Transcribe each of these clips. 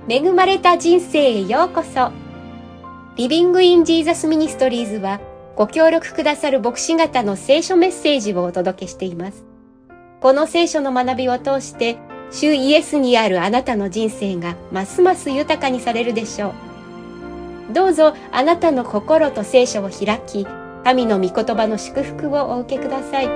恵まれた人生へようこそ。リビングインジーザスミニストリーズはご協力くださる牧師方の聖書メッセージをお届けしています。この聖書の学びを通して主イエスにあるあなたの人生がますます豊かにされるでしょう。どうぞあなたの心と聖書を開き、神の御言葉の祝福をお受けください。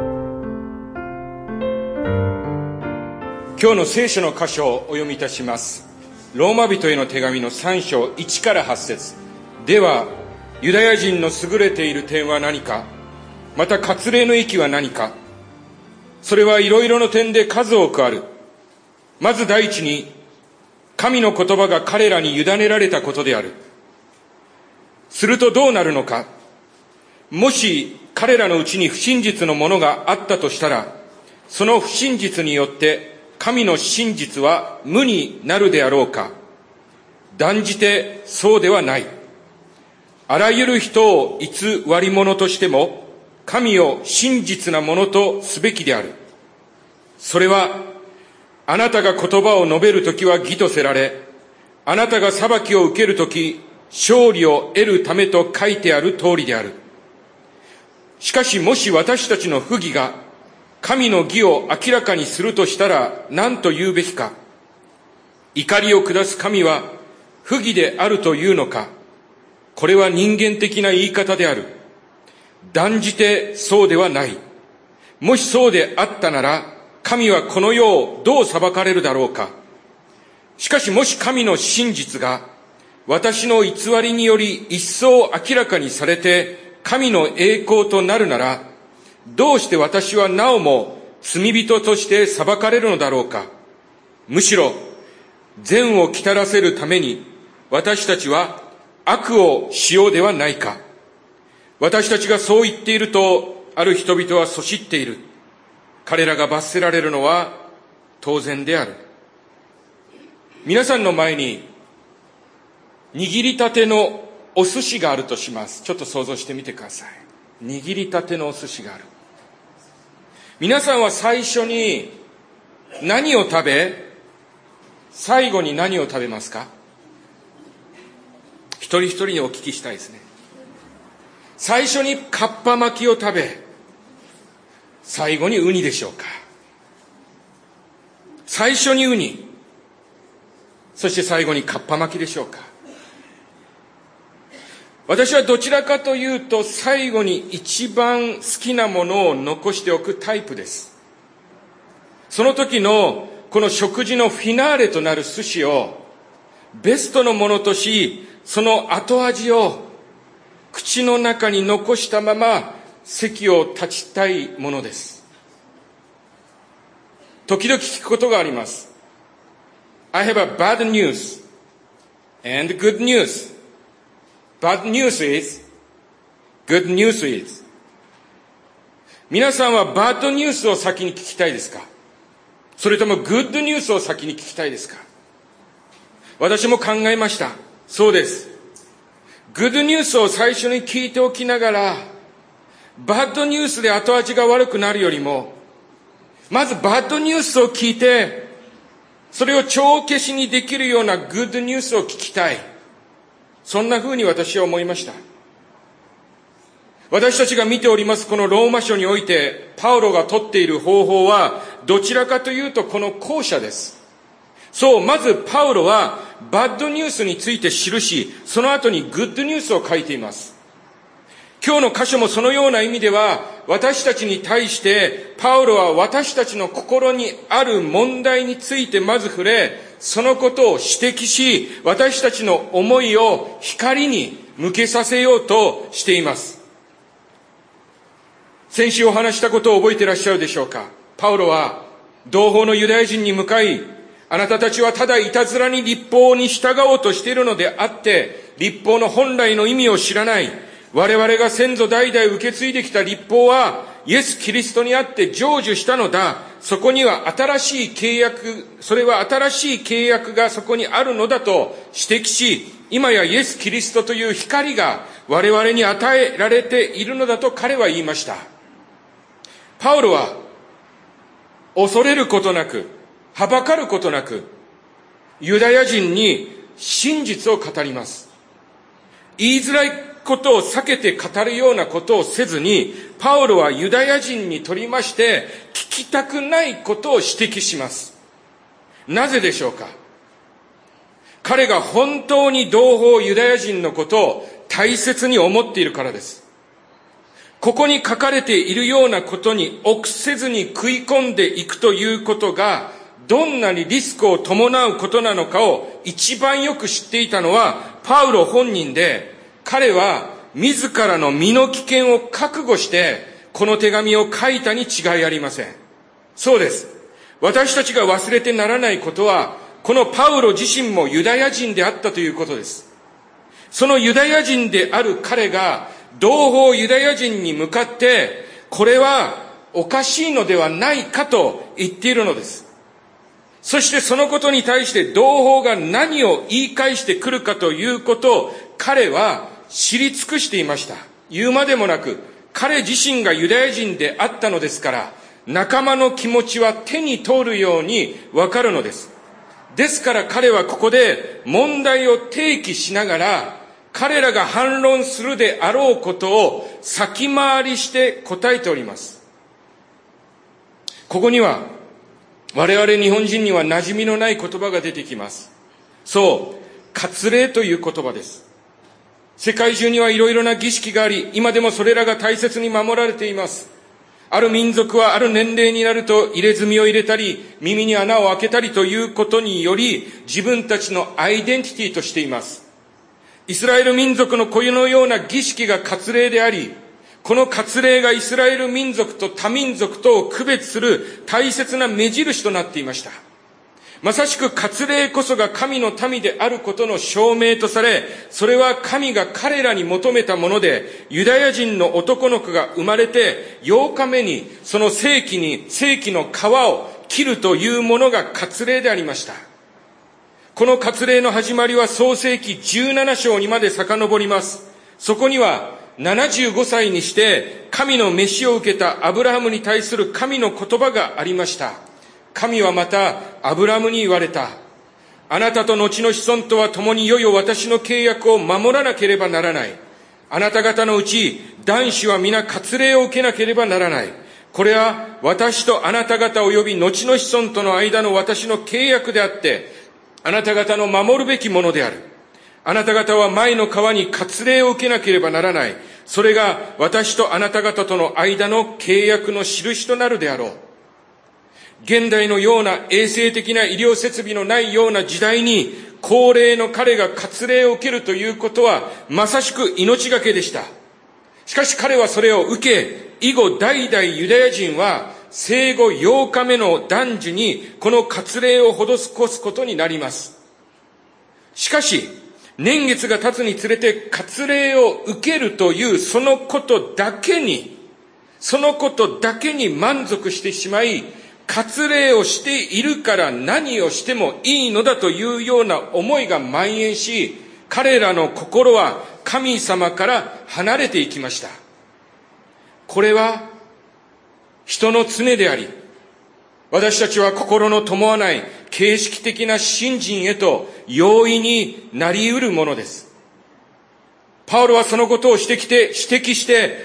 今日の聖書の箇所をお読みいたします。ローマ人への手紙の3章1から8節。ではユダヤ人の優れている点は何か、また割礼の益は何か。それはいろいろの点で数多くある。まず第一に、神の言葉が彼らに委ねられたことである。するとどうなるのか。もし彼らのうちに不真実のものがあったとしたら、その不真実によって神の真実は無になるであろうか。断じてそうではない。あらゆる人を偽り者としても、神を真実なものとすべきである。それは、あなたが言葉を述べるときは義とせられ、あなたが裁きを受けるとき、勝利を得るためと書いてある通りである。しかしもし私たちの不義が神の義を明らかにするとしたら何と言うべきか。怒りを下す神は不義であるというのか。これは人間的な言い方である。断じてそうではない。もしそうであったなら、神はこの世をどう裁かれるだろうか。しかしもし神の真実が私の偽りにより一層明らかにされて神の栄光となるなら、どうして私はなおも罪人として裁かれるのだろうか。むしろ善をきたらせるために私たちは悪をしようではないか。私たちがそう言っているとある人々はそしっている。彼らが罰せられるのは当然である。皆さんの前に握りたてのお寿司があるとします。ちょっと想像してみてください。握りたてのお寿司がある。皆さんは最初に何を食べ、最後に何を食べますか？一人一人にお聞きしたいですね。最初にかっぱ巻きを食べ、最後にウニでしょうか？最初にウニ、そして最後にかっぱ巻きでしょうか？私はどちらかというと最後に一番好きなものを残しておくタイプです。その時のこの食事のフィナーレとなる寿司をベストのものとし、その後味を口の中に残したまま席を立ちたいものです。時々聞くことがあります。I have a bad news and good news.Bad news is, good news is. 皆さんはバッドニュースを先に聞きたいですか？それともグッドニュースを先に聞きたいですか？私も考えました。そうです。グッドニュースを最初に聞いておきながら、バッドニュースで後味が悪くなるよりも、まずバッドニュースを聞いて、それを帳消しにできるようなグッドニュースを聞きたい。そんな風に私は思いました。私たちが見ておりますこのローマ書においてパウロが取っている方法はどちらかというとこの後者です。そう、まずパウロはバッドニュースについて記し、その後にグッドニュースを書いています。今日の箇所もそのような意味では、私たちに対してパウロは私たちの心にある問題についてまず触れ、そのことを指摘し、私たちの思いを光に向けさせようとしています。先週お話したことを覚えていらっしゃるでしょうか。パウロは同胞のユダヤ人に向かい、あなたたちはただいたずらに律法に従おうとしているのであって、律法の本来の意味を知らない。我々が先祖代々受け継いできた律法はイエス・キリストにあって成就したのだ。そこには新しい契約、それは新しい契約がそこにあるのだと指摘し、今やイエス・キリストという光が我々に与えられているのだと彼は言いました。パウロは恐れることなく、はばかることなく、 ユダヤ人に真実を語ります。言いづらいことを避けて語るようなことをせずに、パウロはユダヤ人にとりまして聞きたくないことを指摘します。なぜでしょうか。彼が本当に同胞ユダヤ人のことを大切に思っているからです。ここに書かれているようなことに臆せずに食い込んでいくということがどんなにリスクを伴うことなのかを一番よく知っていたのはパウロ本人で、彼は自らの身の危険を覚悟してこの手紙を書いたに違いありません。そうです。私たちが忘れてならないことは、このパウロ自身もユダヤ人であったということです。そのユダヤ人である彼が同胞ユダヤ人に向かって、これはおかしいのではないかと言っているのです。そしてそのことに対して同胞が何を言い返してくるかということを彼は知り尽くしていました。言うまでもなく、彼自身がユダヤ人であったのですから、仲間の気持ちは手に通るようにわかるのです。ですから彼はここで問題を提起しながら、彼らが反論するであろうことを先回りして答えております。ここには我々日本人には馴染みのない言葉が出てきます。そう、割礼という言葉です。世界中にはいろいろな儀式があり、今でもそれらが大切に守られています。ある民族はある年齢になると入れ墨を入れたり、耳に穴を開けたりということにより、自分たちのアイデンティティとしています。イスラエル民族のこのような儀式が割礼であり、この割礼がイスラエル民族と他民族とを区別する大切な目印となっていました。まさしく割礼こそが神の民であることの証明とされ、それは神が彼らに求めたもので、ユダヤ人の男の子が生まれて8日目にその世紀の皮を切るというものが割礼でありました。この割礼の始まりは創世記17章にまで遡ります。そこには75歳にして神の召しを受けたアブラハムに対する神の言葉がありました。神はまたアブラハムに言われた。あなたと後の子孫とは共にいよいよ私の契約を守らなければならない。あなた方のうち男子は皆割礼を受けなければならない。これは私とあなた方及び後の子孫との間の私の契約であって、あなた方の守るべきものである。あなた方は前の川に割礼を受けなければならない。それが私とあなた方との間の契約の印となるであろう。現代のような衛生的な医療設備のないような時代に、高齢の彼が割礼を受けるということは、まさしく命がけでした。しかし彼はそれを受け、以後代々ユダヤ人は、生後8日目の男児にこの割礼を施すことになります。しかし、年月が経つにつれて割礼を受けるというそのことだけに満足してしまい、割礼をしているから何をしてもいいのだというような思いが蔓延し、彼らの心は神様から離れていきました。これは人の常であり、私たちは心の伴わない形式的な信心へと容易になり得るものです。パウロはそのことを指摘して、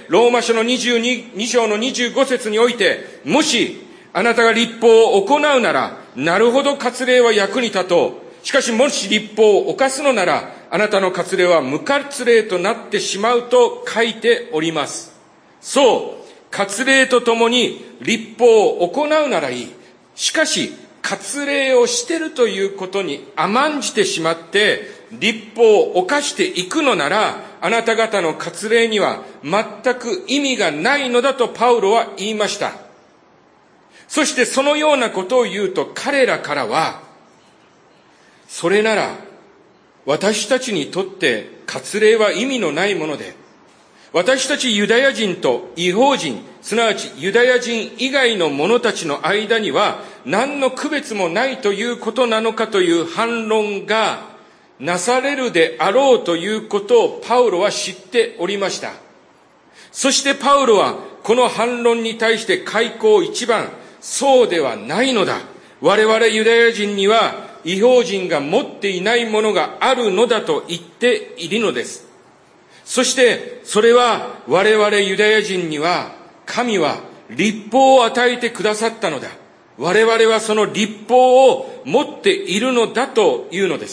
ローマ書の22章の25節において、もしあなたが律法を行うなら、なるほど割礼は役に立とう。しかしもし律法を犯すのなら、あなたの割礼は無割礼となってしまうと書いております。そう、割礼とともに律法を行うならいい。しかし、割礼をしているということに甘んじてしまって、律法を犯していくのなら、あなた方の割礼には全く意味がないのだとパウロは言いました。そしてそのようなことを言うと彼らからは、それなら私たちにとって割礼は意味のないもので、私たちユダヤ人と異邦人、すなわちユダヤ人以外の者たちの間には何の区別もないということなのかという反論がなされるであろうということをパウロは知っておりました。そしてパウロはこの反論に対して開口一番、そうではないのだ。我々ユダヤ人には異邦人が持っていないものがあるのだと言っているのです。そしてそれは我々ユダヤ人には神は律法を与えてくださったのだ。我々はその律法を持っているのだというのです。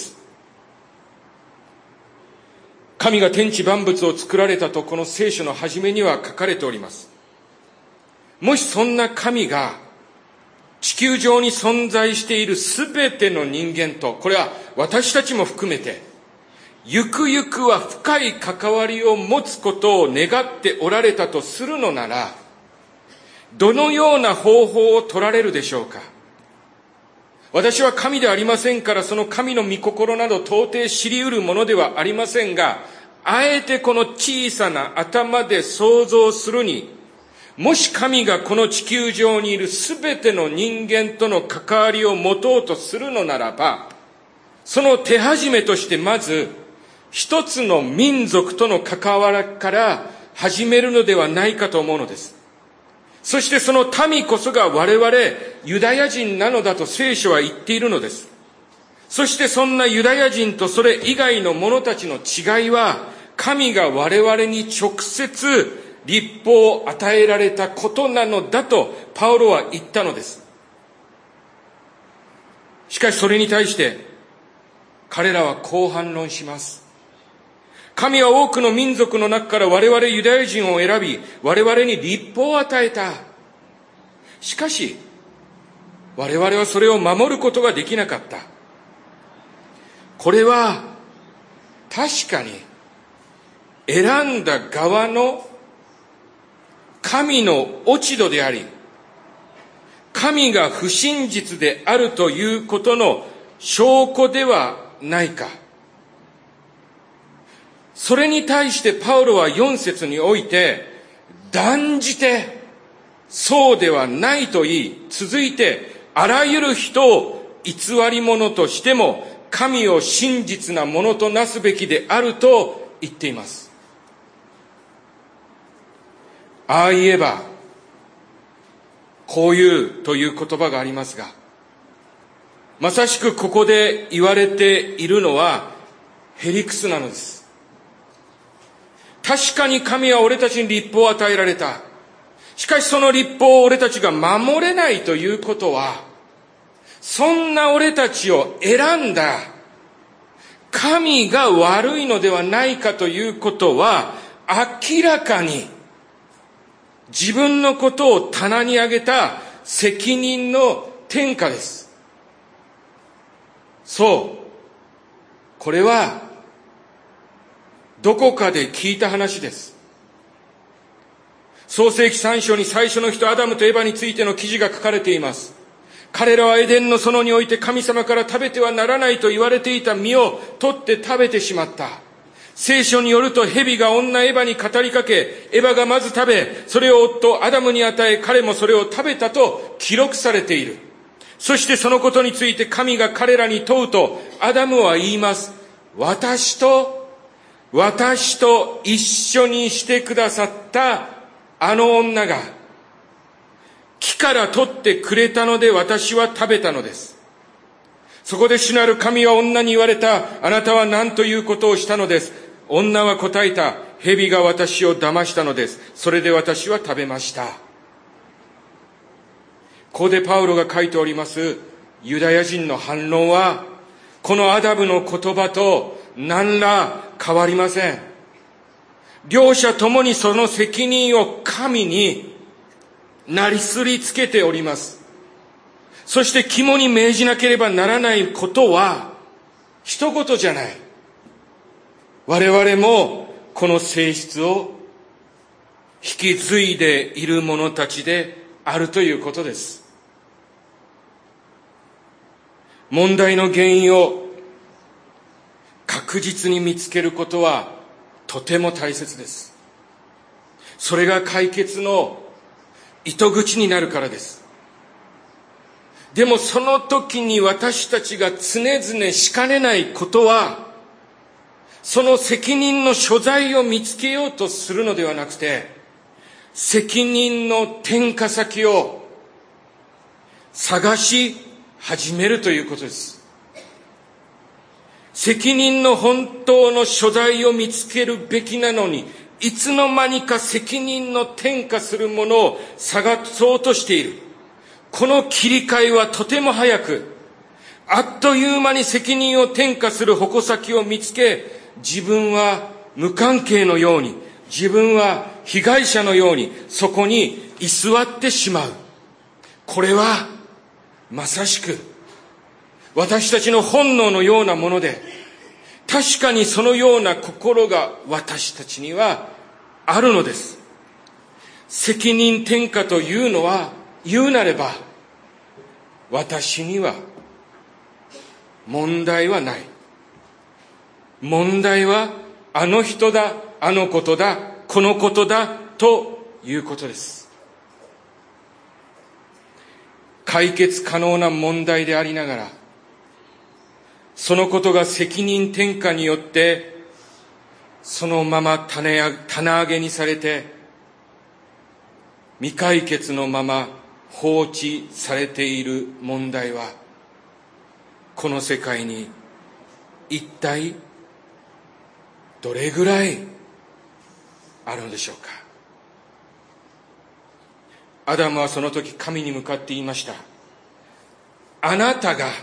神が天地万物を作られたとこの聖書の初めには書かれております。もしそんな神が地球上に存在しているすべての人間と、これは私たちも含めて、ゆくゆくは深い関わりを持つことを願っておられたとするのなら、どのような方法を取られるでしょうか。私は神でありませんから、その神の御心など到底知り得るものではありませんが、あえてこの小さな頭で想像するに、もし神がこの地球上にいるすべての人間との関わりを持とうとするのならば、その手始めとしてまず、一つの民族との関わりから始めるのではないかと思うのです。そしてその民こそが我々ユダヤ人なのだと聖書は言っているのです。そしてそんなユダヤ人とそれ以外の者たちの違いは、神が我々に直接律法を与えられたことなのだとパウロは言ったのです。しかしそれに対して彼らはこう反論します。神は多くの民族の中から我々ユダヤ人を選び、我々に律法を与えた。しかし我々はそれを守ることができなかった。これは確かに選んだ側の神の落ち度であり、神が不真実であるということの証拠ではないか。それに対してパウロは4節において断じてそうではないと言い、続いてあらゆる人を偽り者としても神を真実なものとなすべきであると言っています。ああ言えばこう言うという言葉がありますが、まさしくここで言われているのはへりくすなのです。確かに神は俺たちに律法を与えられた。しかしその律法を俺たちが守れないということは、そんな俺たちを選んだ神が悪いのではないかということは、明らかに自分のことを棚に上げた責任の転嫁です。そう。これはどこかで聞いた話です。創世記3章に最初の人アダムとエバについての記事が書かれています。彼らはエデンの園において神様から食べてはならないと言われていた実を取って食べてしまった。聖書によると蛇が女エバに語りかけ、エバがまず食べ、それを夫アダムに与え、彼もそれを食べたと記録されている。そしてそのことについて神が彼らに問うと、アダムは言います。私と一緒にしてくださったあの女が木から取ってくれたので私は食べたのです。そこで主なる神は女に言われた。あなたは何ということをしたのです。女は答えた。蛇が私を騙したのです。それで私は食べました。ここでパウロが書いておりますユダヤ人の反論は、このアダムの言葉と何ら変わりません。両者ともにその責任を神になりすりつけております。そして肝に銘じなければならないことは一言じゃない。我々もこの性質を引き継いでいる者たちであるということです。問題の原因を確実に見つけることはとても大切です。それが解決の糸口になるからです。でもその時に私たちが常々しかねないことは、その責任の所在を見つけようとするのではなくて、責任の転嫁先を探し始めるということです。 責任の本当の所在を見つけるべきなのに、いつの間にか責任の転嫁するものを探そうとしている。この切り替えはとても早く、あっという間に責任を転嫁する矛先を見つけ、自分は無関係のように、自分は被害者のように、そこに居座ってしまう。これはまさしく私たちの本能のようなもので、確かにそのような心が私たちにはあるのです。責任転嫁というのは、言うなれば私には問題はない。問題はあの人だ、あのことだ、このことだということです。解決可能な問題でありながら、そのことが責任転嫁によってそのまま棚上げにされて、未解決のまま放置されている問題は、この世界に一体どれぐらいあるのでしょうか。アダムはその時神に向かって言いました。あなたが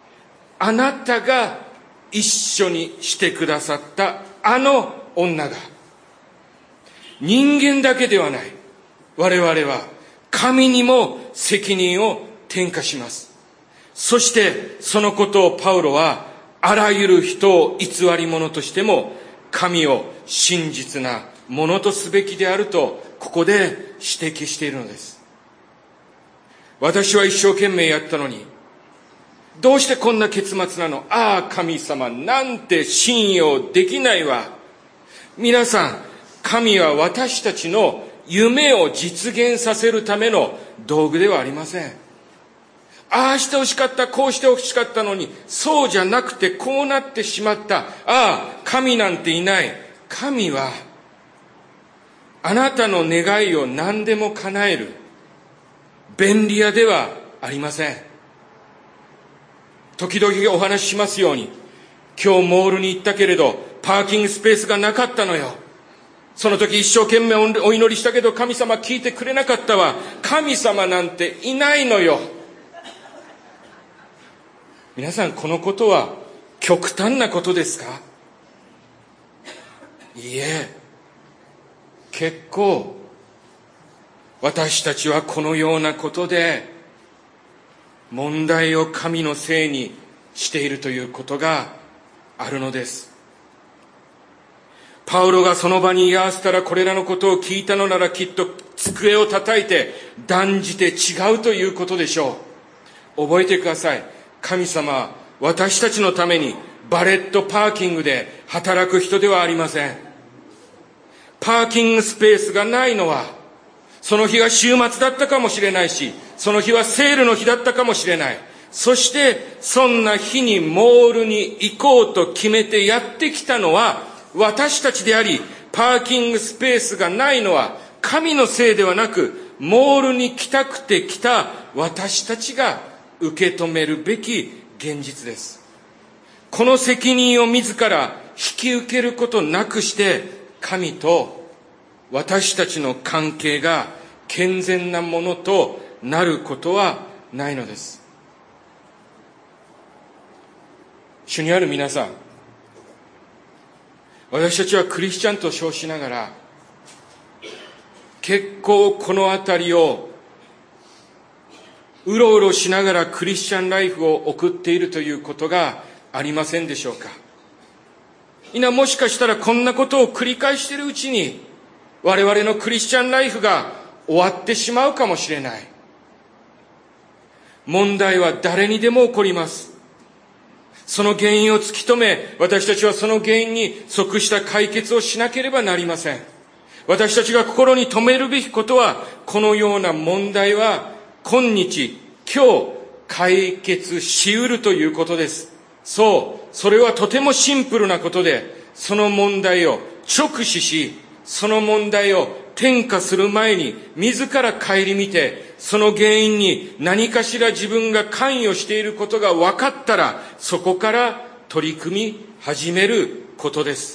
一緒にしてくださったあの女が、人間だけではない、我々は神にも責任を転嫁します。そしてそのことをパウロは、あらゆる人を偽り者としても神を真実なものとすべきであると、ここで指摘しているのです。私は一生懸命やったのに、どうしてこんな結末なの？ああ、神様なんて信用できないわ。皆さん、神は私たちの夢を実現させるための道具ではありません。ああしてほしかった、こうしてほしかったのに、そうじゃなくてこうなってしまった。ああ、神なんていない。神はあなたの願いを何でも叶える便利屋ではありません。時々お話ししますように、今日モールに行ったけれどパーキングスペースがなかったのよ。その時一生懸命お祈りしたけど神様聞いてくれなかったわ。神様なんていないのよ。皆さん、このことは極端なことですか？いいえ、結構私たちはこのようなことで問題を神のせいにしているということがあるのです。パウロがその場に居合わせたら、これらのことを聞いたのならきっと机を叩いて断じて違うということでしょう。覚えてください。神様は私たちのためにバレットパーキングで働く人ではありません。パーキングスペースがないのは、その日が週末だったかもしれないし、その日はセールの日だったかもしれない。そしてそんな日にモールに行こうと決めてやってきたのは私たちであり、パーキングスペースがないのは神のせいではなく、モールに来たくて来た私たちが受け止めるべき現実です。この責任を自ら引き受けることなくして、神と私たちの関係が健全なものとなることはないのです。主にある皆さん、私たちはクリスチャンと称しながら、結構このあたりをうろうろしながらクリスチャンライフを送っているということがありませんでしょうか。もしかしたらこんなことを繰り返しているうちに、我々のクリスチャンライフが終わってしまうかもしれない。問題は誰にでも起こります。その原因を突き止め、私たちはその原因に即した解決をしなければなりません。私たちが心に留めるべきことは、このような問題は今日、今日解決し得るということです。そう、それはとてもシンプルなことで、その問題を直視し、その問題を転嫁する前に自ら顧みて、その原因に何かしら自分が関与していることが分かったら、そこから取り組み始めることです。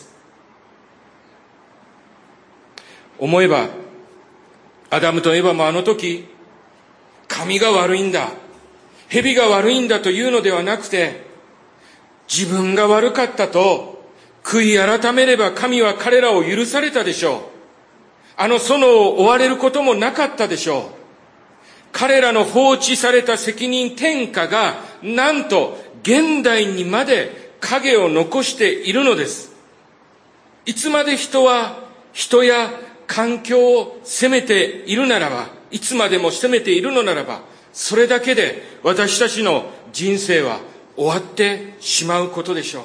思えば、アダムとエバもあの時、神が悪いんだ、蛇が悪いんだというのではなくて、自分が悪かったと悔い改めれば神は彼らを許されたでしょう。あの園を追われることもなかったでしょう。彼らの放置された責任転嫁がなんと現代にまで影を残しているのです。いつまで人は人や環境を責めているならば、いつまでも責めているのならば、それだけで私たちの人生は終わってしまうことでしょう。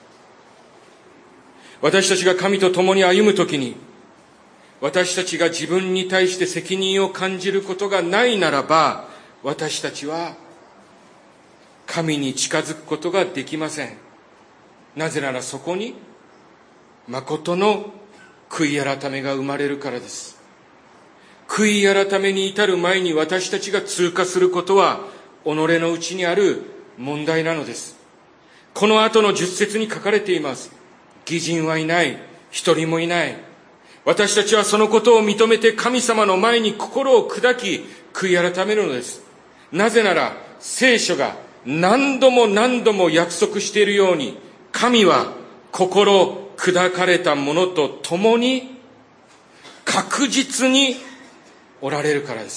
私たちが神と共に歩むときに、私たちが自分に対して責任を感じることがないならば、私たちは神に近づくことができません。なぜならそこに誠の悔い改めが生まれるからです。悔い改めに至る前に私たちが通過することは己のうちにある問題なのです。この後の10節に書かれています。義人はいない、一人もいない。私たちはそのことを認めて神様の前に心を砕き悔い改めるのです。なぜなら聖書が何度も何度も約束しているように、神は心砕かれた者と共に確実におられるからです。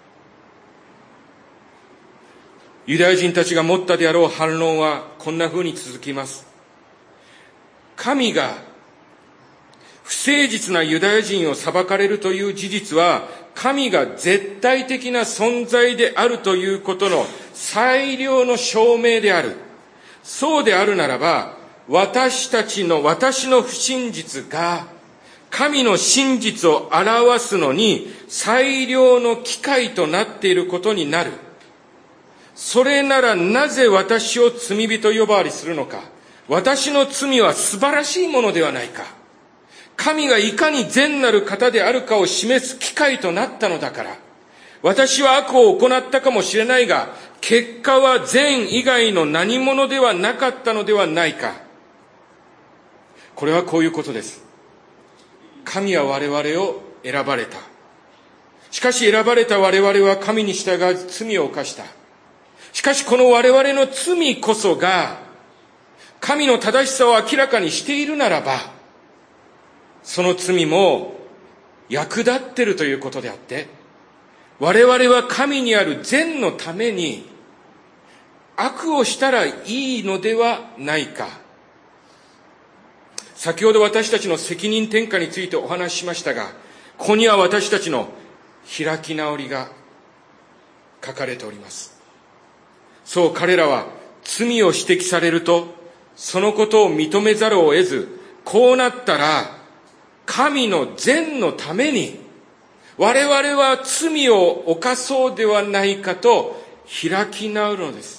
ユダヤ人たちが持ったであろう反論はこんな風に続きます。神が不誠実なユダヤ人を裁かれるという事実は、神が絶対的な存在であるということの最良の証明である。そうであるならば、私の不真実が神の真実を表すのに最良の機会となっていることになる。それならなぜ私を罪人呼ばわりするのか。私の罪は素晴らしいものではないか。神がいかに善なる方であるかを示す機会となったのだから。私は悪を行ったかもしれないが、結果は善以外の何者ではなかったのではないか。これはこういうことです。神は我々を選ばれた。しかし選ばれた我々は神に従わず罪を犯した。しかしこの我々の罪こそが神の正しさを明らかにしているならば、その罪も役立っているということであって、我々は神にある善のために悪をしたらいいのではないか。先ほど私たちの責任転嫁についてお話ししましたが、ここには私たちの開き直りが書かれております。そう、彼らは罪を指摘されると、そのことを認めざるを得ず、こうなったら神の善のために我々は罪を犯そうではないかと開き直るのです。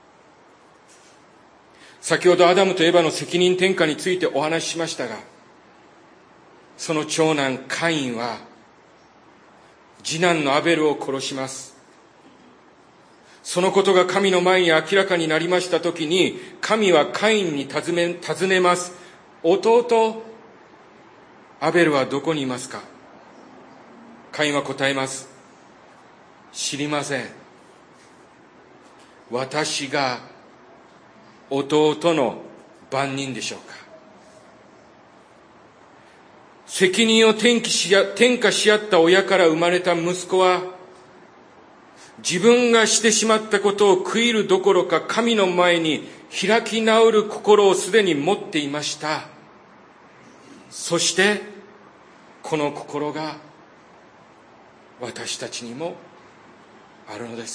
先ほどアダムとエバの責任転嫁についてお話ししましたが、その長男カインは次男のアベルを殺します。そのことが神の前に明らかになりましたときに、神はカインに尋ねます。弟アベルはどこにいますか。カインは答えます。知りません。私が弟の番人でしょうか。責任を転嫁し合った親から生まれた息子は、自分がしてしまったことを悔いるどころか、神の前に開き直る心をすでに持っていました。そしてこの心が私たちにもあるのです。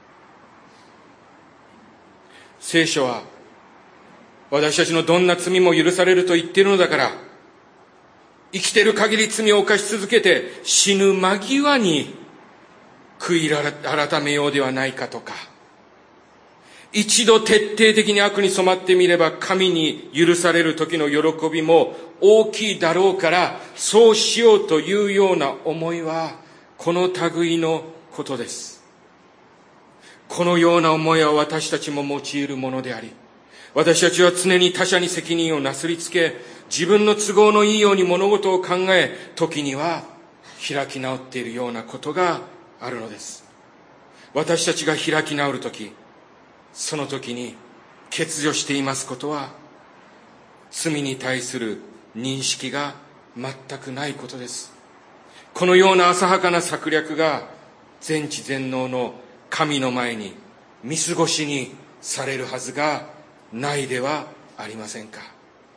聖書は私たちのどんな罪も許されると言っているのだから、生きている限り罪を犯し続けて死ぬ間際に悔い改めようではないかとか、一度徹底的に悪に染まってみれば神に許される時の喜びも大きいだろうからそうしようというような思いはこの類のことです。このような思いは私たちも用いるものであり、 私たちは常に他者に責任をなすりつけ、自分の都合のいいように物事を考え、時には開き直っているようなことがあるのです。私たちが開き直るとき、その時に欠如していますことは、罪に対する認識が全くないことです。このような浅はかな策略が全知全能の神の前に見過ごしにされるはずがないではありませんか。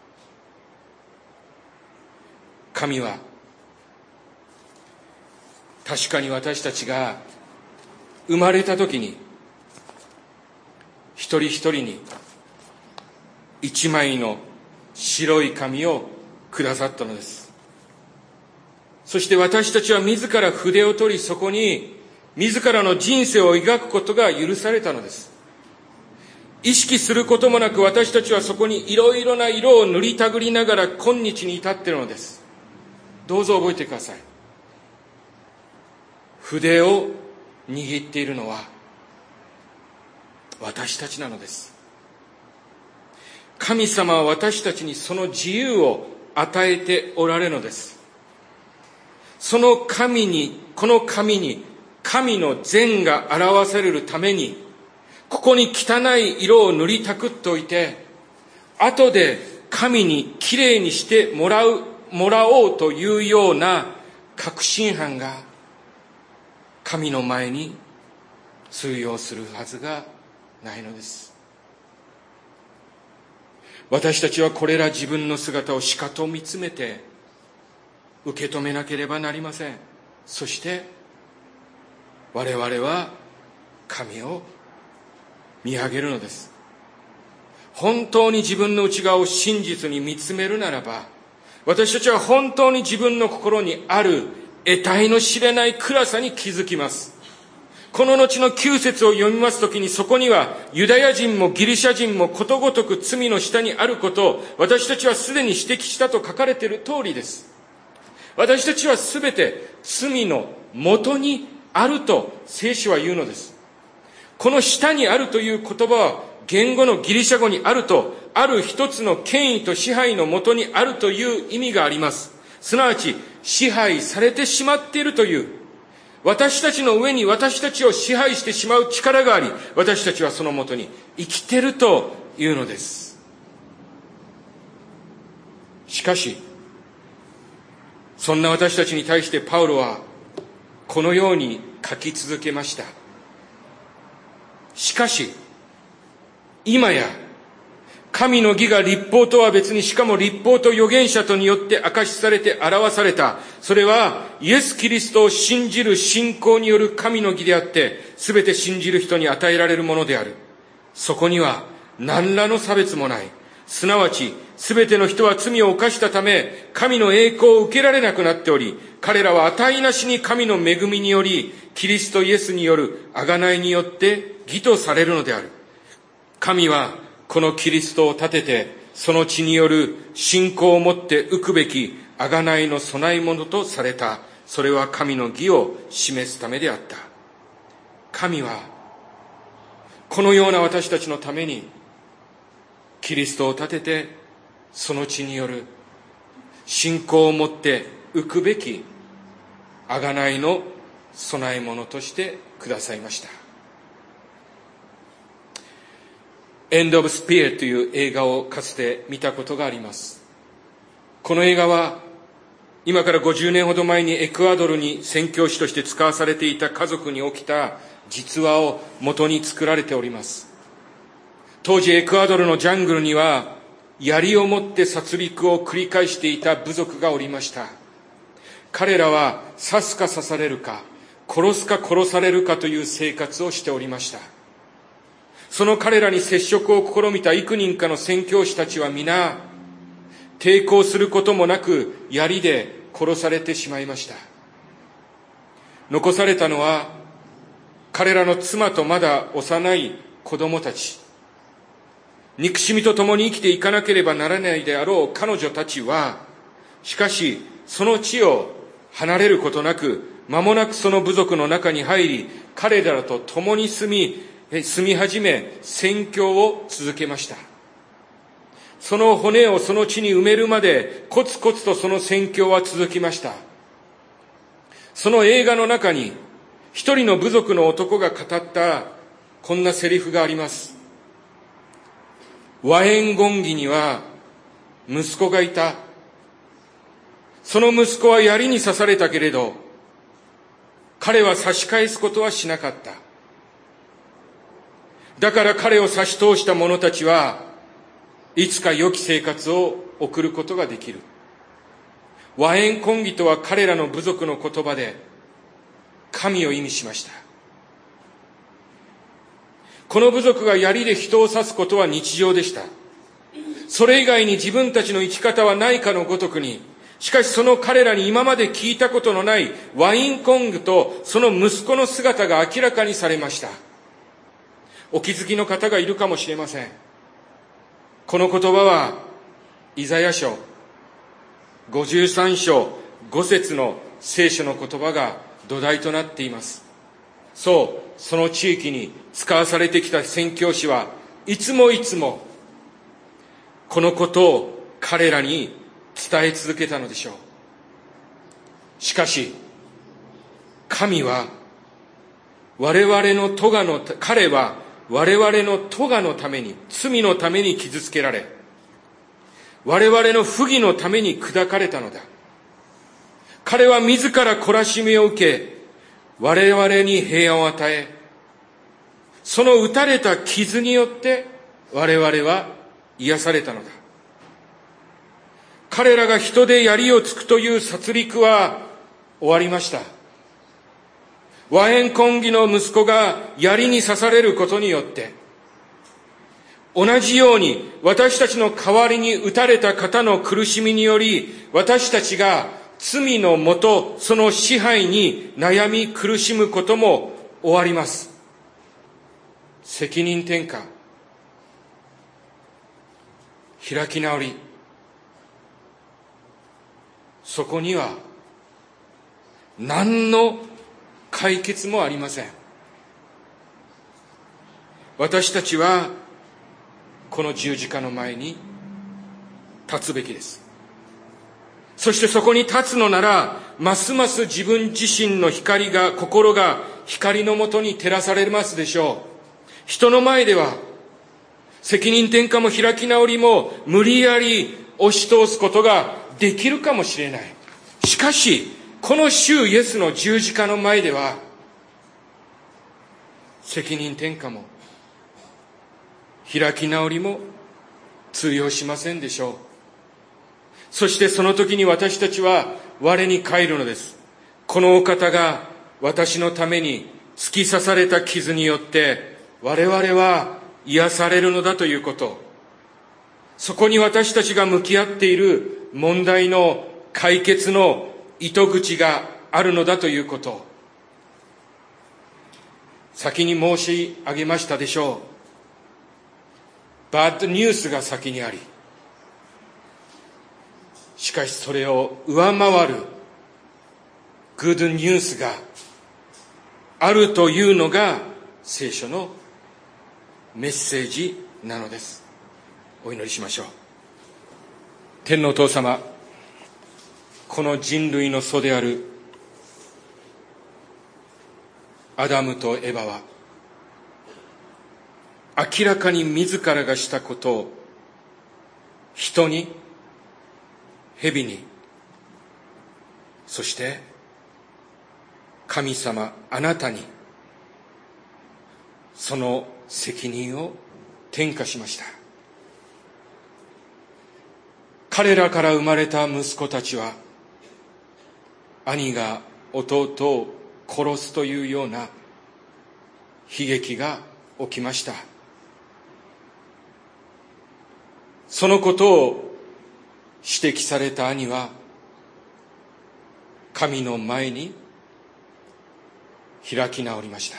神は確かに私たちが生まれた時に一人一人に一枚の白い紙をくださったのです。そして私たちは自ら筆を取り、そこに自らの人生を描くことが許されたのです。意識することもなく私たちはそこにいろいろな色を塗りたぐりながら今日に至っているのです。どうぞ覚えてください。筆を握っているのは私たちなのです。神様は私たちにその自由を与えておられるのです。この紙に神の善が表されるために、ここに汚い色を塗りたくっておいて、後で神にきれいにしてもらおうというような確信犯が神の前に通用するはずがないのです。私たちはこれら自分の姿をしかと見つめて受け止めなければなりません。そして我々は神を見上げるのです。本当に自分の内側を真実に見つめるならば、私たちは本当に自分の心にある得体の知れない暗さに気づきます。この後の9節を読みますときに、そこにはユダヤ人もギリシャ人もことごとく罪の下にあることを私たちはすでに指摘したと書かれている通りです。私たちはすべて罪の元にあると聖書は言うのです。この下にあるという言葉は言語のギリシャ語にあると、ある一つの権威と支配の元にあるという意味があります。すなわち支配されてしまっているという、私たちの上に私たちを支配してしまう力があり、私たちはその元に生きているというのです。しかしそんな私たちに対してパウロはこのように書き続けました。しかし今や神の義が律法とは別に、しかも律法と預言者とによって明かしされて表された、それはイエス・キリストを信じる信仰による神の義であって、すべて信じる人に与えられるものである。そこには何らの差別もない。すなわちすべての人は罪を犯したため神の栄光を受けられなくなっており、彼らは値なしに神の恵みによりキリストイエスによる贖いによって義とされるのである。神はこのキリストを立てて、その血による信仰をもって受くべき贖いの備え物とされた。それは神の義を示すためであった。神はこのような私たちのためにキリストを立てて、その血による信仰をもって受くべき贖いの備え物としてくださいました。エンド・オブ・スピリットという映画をかつて見たことがあります。この映画は今から50年ほど前にエクアドルに宣教師として使わされていた家族に起きた実話を元に作られております。当時エクアドルのジャングルには槍を持って殺戮を繰り返していた部族がおりました。彼らは刺すか刺されるか、殺すか殺されるかという生活をしておりました。その彼らに接触を試みた幾人かの宣教師たちは皆抵抗することもなく槍で殺されてしまいました。残されたのは彼らの妻とまだ幼い子供たち、憎しみと共に生きていかなければならないであろう彼女たちは、しかしその地を離れることなく、間もなくその部族の中に入り、彼らと共に住み始め宣教を続けました。 その骨をその地に埋めるまでコツコツとその宣教は続きました。その映画の中に一人の部族の男が語ったこんなセリフがあります。ワエンゴンギには息子がいた。その息子は槍に刺されたけれど、彼は差し返すことはしなかった。だから彼を差し通した者たちはいつか良き生活を送ることができる。ワエンコンギとは彼らの部族の言葉で神を意味しました。この部族が槍で人を刺すことは日常でした。それ以外に自分たちの生き方はないかのごとくに、しかしその彼らに今まで聞いたことのないワインコングとその息子の姿が明らかにされました。お気づきの方がいるかもしれません。この言葉はイザヤ書53章5節の聖書の言葉が土台となっています。そう、その地域に使わされてきた宣教師はいつもこのことを彼らに伝え続けたのでしょう。しかし神は彼は我々の咎のために、罪のために傷つけられ、我々の不義のために砕かれたのだ。彼は自ら懲らしみを受け、我々に平安を与え、その打たれた傷によって我々は癒されたのだ。彼らが人で槍をつくという殺戮は終わりました。ワエンコンギの息子が槍に刺されることによって、同じように私たちの代わりに打たれた方の苦しみにより、私たちが罪のもと、その支配に悩み苦しむことも終わります。責任転嫁、開き直り、そこには何の解決もありません。私たちはこの十字架の前に立つべきです。そしてそこに立つのなら、ますます自分自身の心が光のもとに照らされますでしょう。人の前では責任転嫁も開き直りも無理やり押し通すことができるかもしれない。しかしこの主イエスの十字架の前では、責任転嫁も開き直りも通用しませんでしょう。そしてその時に私たちは我に返るのです。このお方が私のために突き刺された傷によって我々は癒されるのだということ。そこに私たちが向き合っている問題の解決の糸口があるのだということ。先に申し上げましたでしょう。バッドニュースが先にあり、しかしそれを上回るグッドニュースがあるというのが聖書のメッセージなのです。お祈りしましょう。天のお父様、この人類の祖であるアダムとエバは明らかに自らがしたことを人に、蛇に、そして神様あなたにその責任を転嫁しました。彼らから生まれた息子たちは、兄が弟を殺すというような悲劇が起きました。そのことを指摘された兄は、神の前に開き直りました。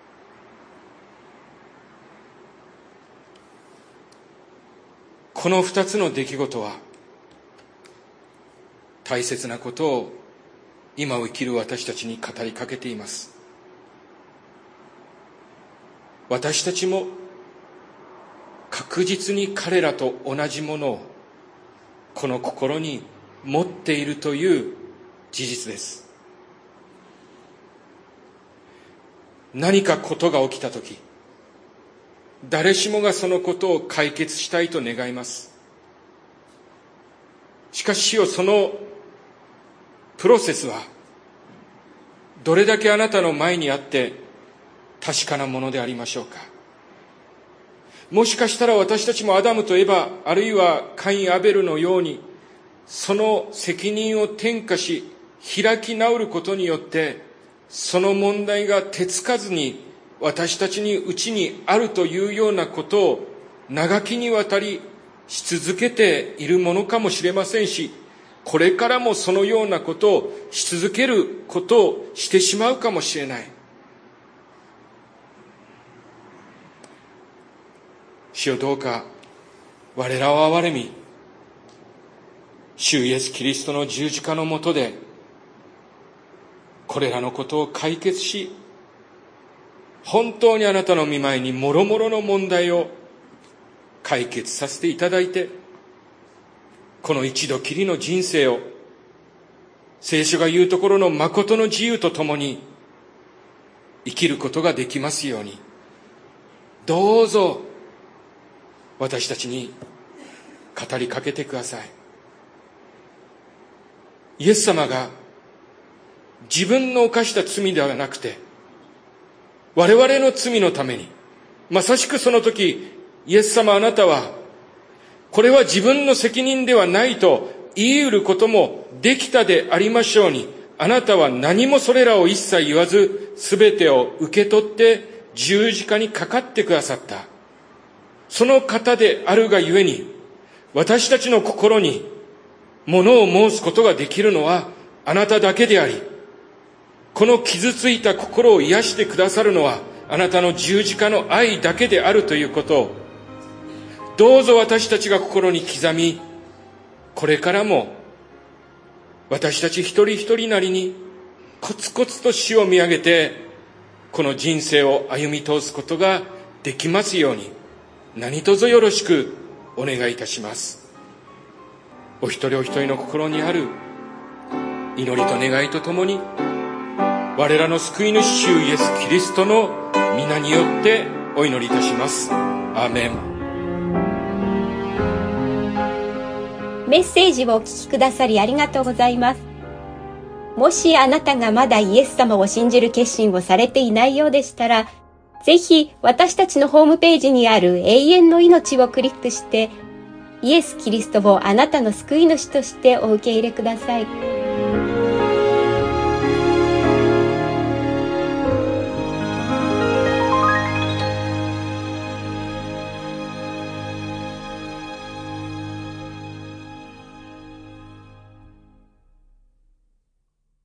この二つの出来事は大切なことを今を生きる私たちに語りかけています。私たちも確実に彼らと同じものをこの心に持っているという事実です。何かことが起きたとき、誰しもがそのことを解決したいと願います。しかし主よ、そのプロセスはどれだけあなたの前にあって確かなものでありましょうか。もしかしたら私たちもアダムとエバ、あるいはカイン・アベルのように、その責任を転嫁し開き直ることによって、その問題が手つかずに私たちにうちにあるというようなことを長きにわたりし続けているものかもしれませんし、これからもそのようなことをし続けることをしてしまうかもしれない。主よ、どうか我らを憐れみ、主イエスキリストの十字架の下でこれらのことを解決し、本当にあなたの御前にもろもろの問題を解決させていただいて、この一度きりの人生を聖書が言うところの誠の自由とともに生きることができますように、どうぞ私たちに語りかけてください。イエス様が自分の犯した罪ではなくて、我々の罪のために、まさしくその時、イエス様あなたは、これは自分の責任ではないと言い得ることもできたでありましょうに、あなたは何もそれらを一切言わず、すべてを受け取って十字架にかかってくださった。その方であるがゆえに、私たちの心に物を申すことができるのはあなただけであり、この傷ついた心を癒してくださるのはあなたの十字架の愛だけであるということを、どうぞ私たちが心に刻み、これからも私たち一人一人なりにコツコツと主を見上げて、この人生を歩み通すことができますように、何卒よろしくお願いいたします。お一人お一人の心にある祈りと願いとともに、我らの救い主主イエスキリストの皆によってお祈りいたします。アーメン。 メッセージをお聞きくださりありがとうございます。もしあなたがまだイエス様を信じる決心をされていないようでしたら、ぜひ私たちのホームページにある永遠の命をクリックして、イエス・キリストをあなたの救い主としてお受け入れください。